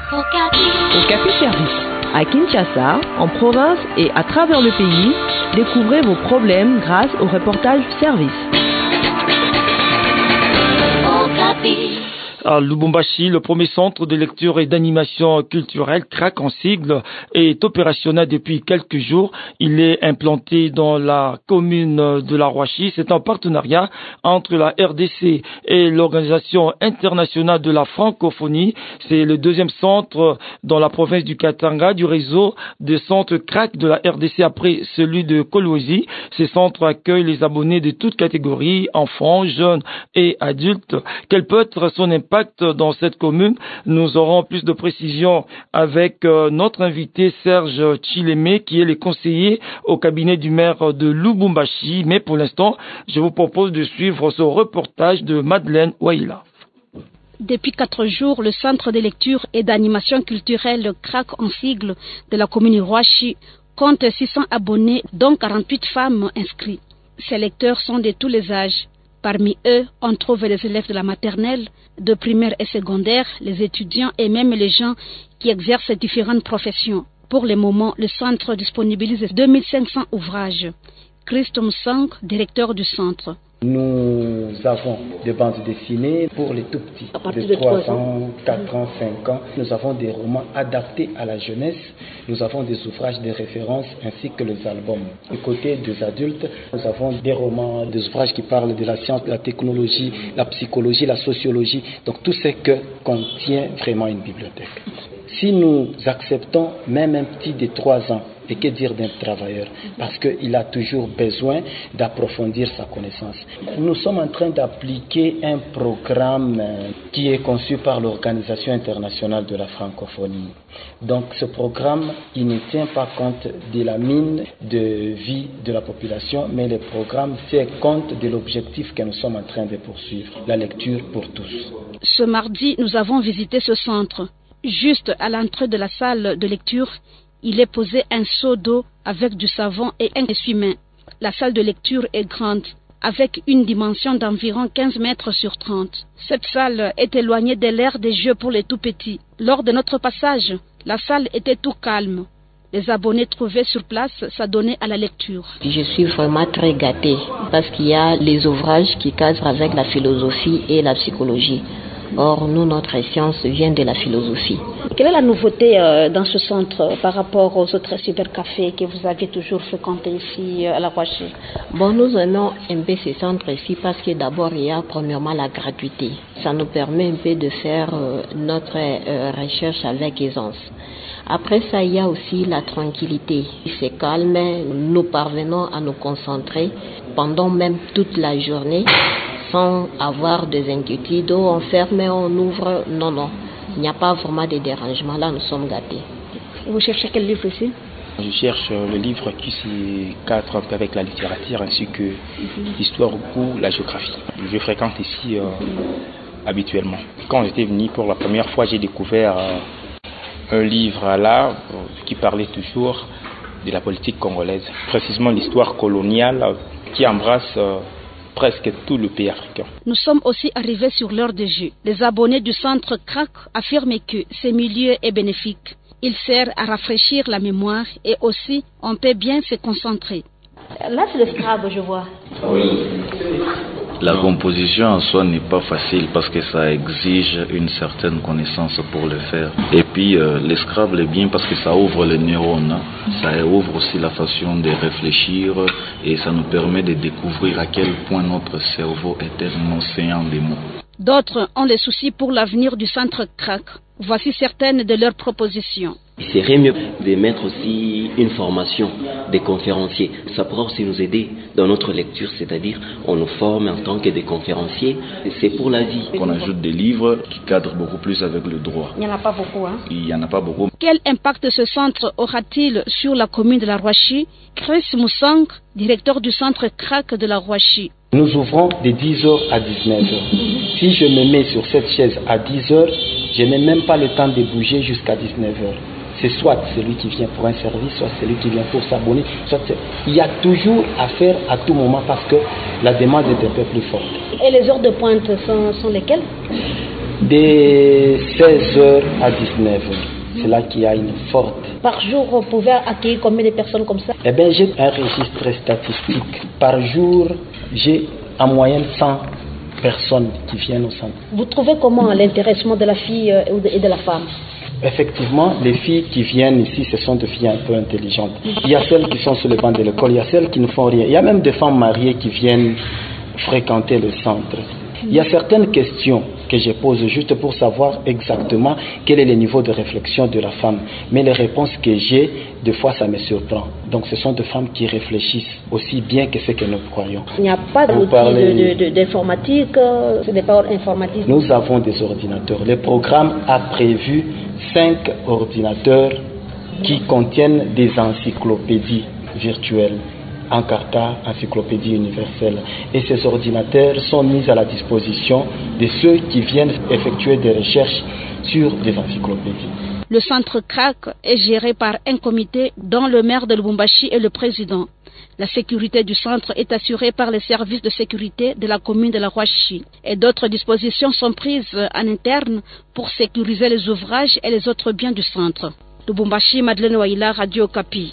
Okapi Service. À Kinshasa, en province et à travers le pays, découvrez vos problèmes grâce au reportage service. À Lubumbashi, le premier centre de lecture et d'animation culturelle, CRAC en sigle, est opérationnel depuis quelques jours. Il est implanté dans la commune de la Rouachi. C'est un partenariat entre la RDC et l'Organisation internationale de la francophonie. C'est le deuxième centre dans la province du Katanga du réseau de centres CRAC de la RDC après celui de Kolwezi. Ces centres accueillent les abonnés de toutes catégories, enfants, jeunes et adultes. Quel peut être son impact dans cette commune? Nous aurons plus de précisions avec notre invité Serge Chilemé, qui est le conseiller au cabinet du maire de Lubumbashi. Mais pour l'instant, je vous propose de suivre ce reportage de Madeleine Waila. Depuis 4 jours, le centre de lecture et d'animation culturelle CRAC en sigle de la commune Rouachi compte 600 abonnés, dont 48 femmes inscrites. Ces lecteurs sont de tous les âges. Parmi eux, on trouve les élèves de la maternelle, de primaire et secondaire, les étudiants et même les gens qui exercent différentes professions. Pour le moment, le centre disponibilise 2500 ouvrages. Christo Moussang, directeur du centre. Nous avons des bandes dessinées pour les tout petits, de 3 ans, 4 ans, 5 ans. Nous avons des romans adaptés à la jeunesse. Nous avons des ouvrages de référence ainsi que les albums. Du côté des adultes, nous avons des romans, des ouvrages qui parlent de la science, de la technologie, la psychologie, la sociologie. Donc tout ce que contient vraiment une bibliothèque. Si nous acceptons même un petit de 3 ans, et que dire d'un travailleur? Parce qu'il a toujours besoin d'approfondir sa connaissance. Nous sommes en train d'appliquer un programme qui est conçu par l'Organisation internationale de la francophonie. Donc ce programme, il ne tient pas compte de la mine de vie de la population, mais le programme tient compte de l'objectif que nous sommes en train de poursuivre, la lecture pour tous. Ce mardi, nous avons visité ce centre. Juste à l'entrée de la salle de lecture, il est posé un seau d'eau avec du savon et un essuie-main. La salle de lecture est grande, avec une dimension d'environ 15 mètres sur 30. Cette salle est éloignée de l'aire des jeux pour les tout-petits. Lors de notre passage, la salle était tout calme. Les abonnés trouvés sur place s'adonnaient à la lecture. Je suis vraiment très gâtée parce qu'il y a les ouvrages qui cadrent avec la philosophie et la psychologie. Or, nous, notre science vient de la philosophie. Quelle est la nouveauté dans ce centre par rapport aux autres cybercafés que vous avez toujours fréquentés ici à la Rouachi? Bon, nous aimons un peu ce centre ici parce que d'abord, il y a premièrement la gratuité. Ça nous permet un peu de faire notre recherche avec aisance. Après ça, il y a aussi la tranquillité. C'est calme, nous parvenons à nous concentrer pendant même toute la journée sans avoir des inquiétudes. On ferme, on ouvre. Non, non. Il n'y a pas vraiment de dérangement. Là, nous sommes gâtés. Et vous cherchez quel livre ici? Je cherche le livre qui se cadre un peu avec la littérature ainsi que l'histoire ou la géographie. Je fréquente ici habituellement. Quand j'étais venu pour la première fois, j'ai découvert un livre là qui parlait toujours de la politique congolaise, précisément l'histoire coloniale qui embrasse presque tout le pays africain. Nous sommes aussi arrivés sur l'heure de jeu. Les abonnés du centre CRAC affirment que ce milieu est bénéfique. Il sert à rafraîchir la mémoire et aussi on peut bien se concentrer. Là, c'est le Scrabble, je vois. Oui. La composition en soi n'est pas facile parce que ça exige une certaine connaissance pour le faire. Et puis le Scrabble est bien parce que ça ouvre les neurones. Ça ouvre aussi la façon de réfléchir et ça nous permet de découvrir à quel point notre cerveau est un océan de mots. D'autres ont des soucis pour l'avenir du centre CRAC. Voici certaines de leurs propositions. Il serait mieux de mettre aussi une formation des conférenciers. Ça pourra aussi nous aider dans notre lecture, c'est-à-dire on nous forme en tant que des conférenciers. C'est pour la vie. On ajoute des livres qui cadrent beaucoup plus avec le droit. Il n'y en a pas beaucoup, hein? Il n'y en a pas beaucoup. Quel impact ce centre aura-t-il sur la commune de la Rouachi? Chris Moussang, directeur du centre CRAC de la Rouachi. Nous ouvrons de 10h à 19h. Si je me mets sur cette chaise à 10h, je n'ai même pas le temps de bouger jusqu'à 19h. C'est soit celui qui vient pour un service, soit celui qui vient pour s'abonner. Il y a toujours à faire à tout moment parce que la demande est un peu plus forte. Et les heures de pointe sont lesquelles? De 16h à 19h. C'est là qu'il y a une forte. Par jour, vous pouvez accueillir combien de personnes comme ça? Eh bien, j'ai un registre statistique. Par jour, j'ai en moyenne 100 personnes qui viennent au centre. Vous trouvez comment l'intéressement de la fille et de la femme? Effectivement, les filles qui viennent ici, ce sont des filles un peu intelligentes. Il y a celles qui sont sur le banc de l'école, il y a celles qui ne font rien. Il y a même des femmes mariées qui viennent fréquenter le centre. Il y a certaines questions que je pose juste pour savoir exactement quel est le niveau de réflexion de la femme. Mais les réponses que j'ai, des fois, ça me surprend. Donc, ce sont des femmes qui réfléchissent aussi bien que ce que nous croyons. Il n'y a pas d'outils d'informatique, des paroles informatiques. Nous avons des ordinateurs. Le programme a prévu 5 ordinateurs qui contiennent des encyclopédies virtuelles. Encarta, encyclopédie universelle. Et ces ordinateurs sont mis à la disposition de ceux qui viennent effectuer des recherches sur des encyclopédies. Le centre CRAC est géré par un comité dont le maire de Lubumbashi est le président. La sécurité du centre est assurée par les services de sécurité de la commune de la Rouachi. Et d'autres dispositions sont prises en interne pour sécuriser les ouvrages et les autres biens du centre. Lubumbashi, Madeleine Waila, Radio Okapi.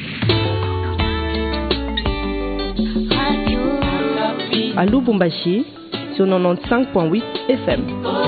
À Lubumbashi, sur 95.8 FM.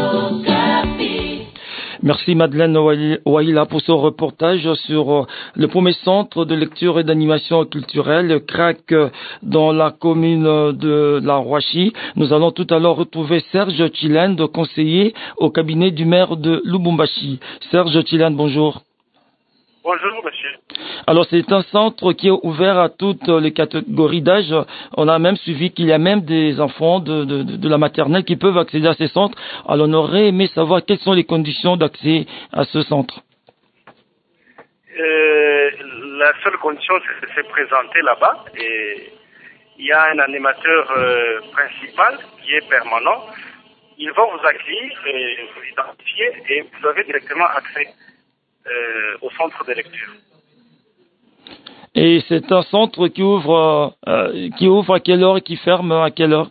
Merci Madeleine Waila pour ce reportage sur le premier centre de lecture et d'animation culturelle, CRAC, dans la commune de la Rouachi. Nous allons tout à l'heure retrouver Serge Tchilende, conseiller au cabinet du maire de Lubumbashi. Serge Tchilende, bonjour. Bonjour, monsieur. Alors, c'est un centre qui est ouvert à toutes les catégories d'âge. On a même suivi qu'il y a même des enfants de la maternelle qui peuvent accéder à ces centres. Alors, on aurait aimé savoir quelles sont les conditions d'accès à ce centre. La seule condition, c'est de se présenter là-bas. Et il y a un animateur principal qui est permanent. Ils vont vous accueillir et vous identifier et vous avez directement accès au centre de lecture. Et c'est un centre qui ouvre à quelle heure et qui ferme à quelle heure?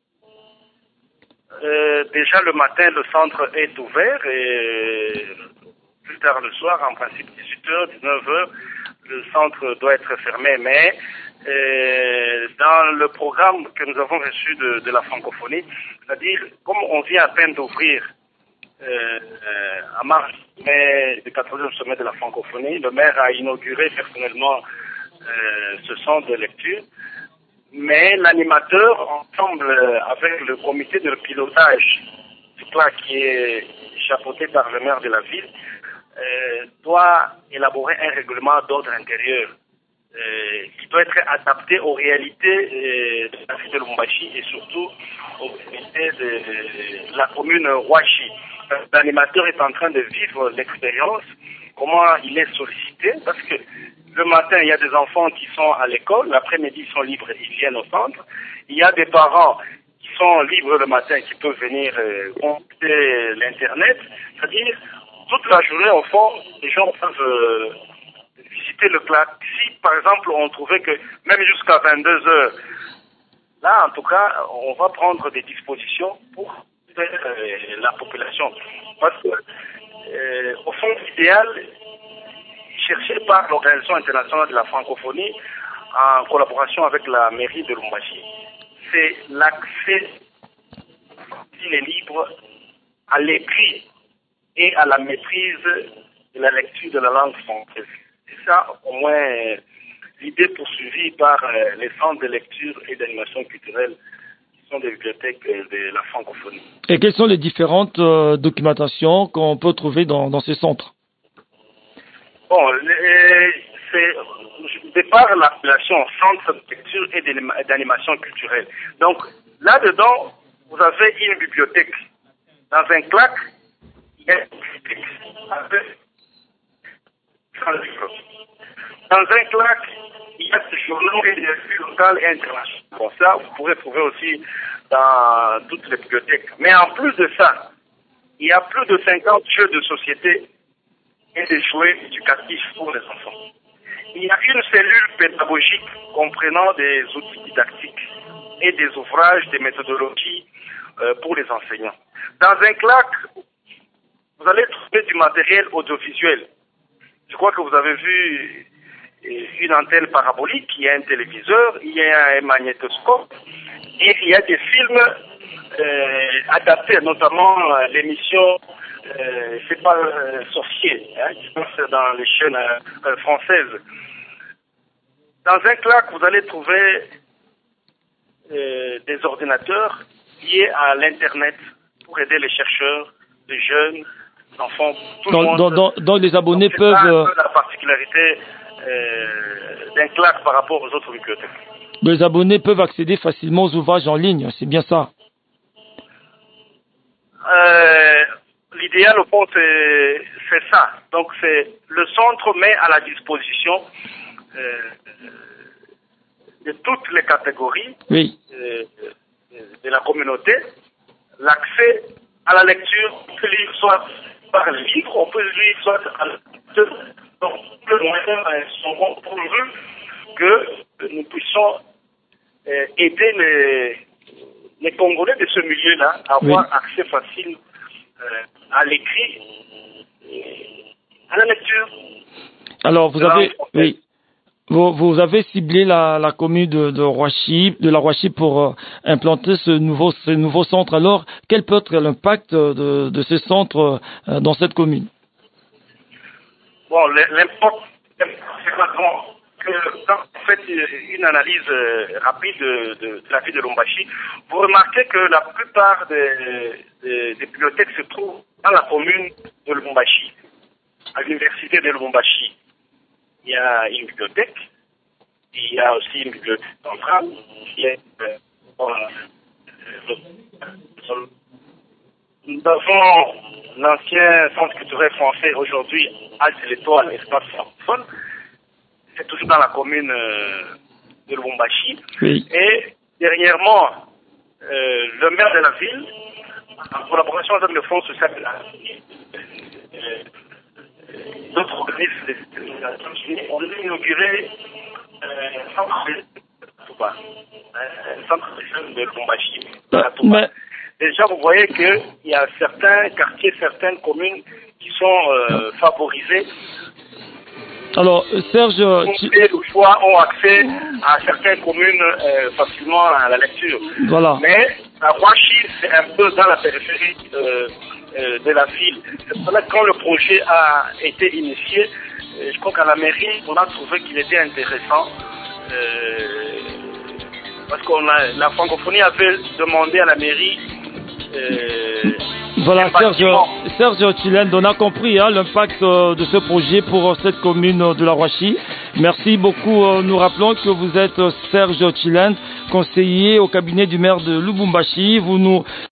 Déjà le matin, le centre est ouvert et plus tard le soir, en principe 18h, 19h, le centre doit être fermé. Mais dans le programme que nous avons reçu de la francophonie, c'est-à-dire comme on vient à peine d'ouvrir à marge du 14e sommet de la francophonie, le maire a inauguré personnellement ce centre de lecture, mais l'animateur, ensemble avec le comité de pilotage qui est chapeauté par le maire de la ville, doit élaborer un règlement d'ordre intérieur qui doit être adapté aux réalités de la ville de Lubumbashi et surtout aux réalités de la commune Rouachi. L'animateur est en train de vivre l'expérience, comment il est sollicité, parce que le matin, il y a des enfants qui sont à l'école, l'après-midi, ils sont libres, ils viennent au centre. Il y a des parents qui sont libres le matin, qui peuvent venir consulter l'Internet. C'est-à-dire, toute la journée, au fond, les gens peuvent visiter le CRAC. Si, par exemple, on trouvait que même jusqu'à 22h, là, en tout cas, on va prendre des dispositions pour la population. Parce que, au fond, l'idéal, cherché par l'Organisation internationale de la francophonie, en collaboration avec la mairie de Lubumbashi, c'est l'accès libre à l'écrit et à la maîtrise de la lecture de la langue française. C'est ça, au moins, l'idée poursuivie par les centres de lecture et d'animation culturelle des bibliothèques de la francophonie. Et quelles sont les différentes documentations qu'on peut trouver dans ces centres? Bon, c'est de par l'appellation centre de lecture et d'animation culturelle. Donc, là-dedans, vous avez une bibliothèque. Dans un CRAC, il y a une bibliothèque avec 100 livres. Dans un CRAC, il y a des journaux et des revues locales et internationales. Bon, ça, vous pourrez trouver aussi dans toutes les bibliothèques. Mais en plus de ça, il y a plus de 50 jeux de société et des jouets éducatifs pour les enfants. Il y a une cellule pédagogique comprenant des outils didactiques et des ouvrages, des méthodologies pour les enseignants. Dans un claque, vous allez trouver du matériel audiovisuel. Je crois que vous avez vu une antenne parabolique, il y a un téléviseur, il y a un magnétoscope, et il y a des films adaptés, notamment l'émission C'est pas sorcier, hein, qui passe dans les chaînes françaises. Dans un claque, vous allez trouver des ordinateurs liés à l'Internet pour aider les chercheurs, les jeunes, les enfants, tout le monde. Donc les abonnés peuvent... C'est un peu la particularité d'un claque par rapport aux autres bibliothèques. Les abonnés peuvent accéder facilement aux ouvrages en ligne, c'est bien ça? L'idéal au fond c'est ça. Donc c'est le centre met à la disposition de toutes les catégories de la communauté l'accès à la lecture. On peut lire soit par le livre, on peut lire soit à la lecture. Donc le moyen sont bons pourvu que nous puissions aider les Congolais de ce milieu-là à avoir accès facile à l'écrit et à la lecture. Alors vous avez ciblé la commune de la Rouachi pour implanter ce nouveau centre. Alors quel peut être l'impact de ce centre dans cette commune? Bon, l'impact c'est pas grand. Quand vous faites une analyse rapide de la ville de Lubumbashi, vous remarquez que la plupart des bibliothèques se trouvent dans la commune de Lubumbashi. À l'université de Lubumbashi, il y a une bibliothèque, il y a aussi une bibliothèque centrale, nous avons l'ancien centre culturel français, aujourd'hui Halte l'Étoile, espace francophone. C'est toujours dans la commune de Lubumbashi. Et dernièrement, le maire de la ville, en collaboration avec le Fonds social de la ville, d'autres organismes des Nations Unies, ont inauguré un centre de jeunes de Lubumbashi. Déjà, vous voyez qu'il y a certains quartiers, certaines communes qui sont favorisées. Alors, Serge, ont accès à certaines communes facilement à la lecture. Voilà. Mais la Rouachi, c'est un peu dans la périphérie de la ville. C'est pour ça que quand le projet a été initié, je crois qu'à la mairie, on a trouvé qu'il était intéressant. Parce que la francophonie avait demandé à la mairie. Voilà, Serge Chilène, on a compris l'impact de ce projet pour cette commune de la Rouachi. Merci beaucoup. Nous rappelons que vous êtes Serge Chilène, conseiller au cabinet du maire de Lubumbashi. Vous nous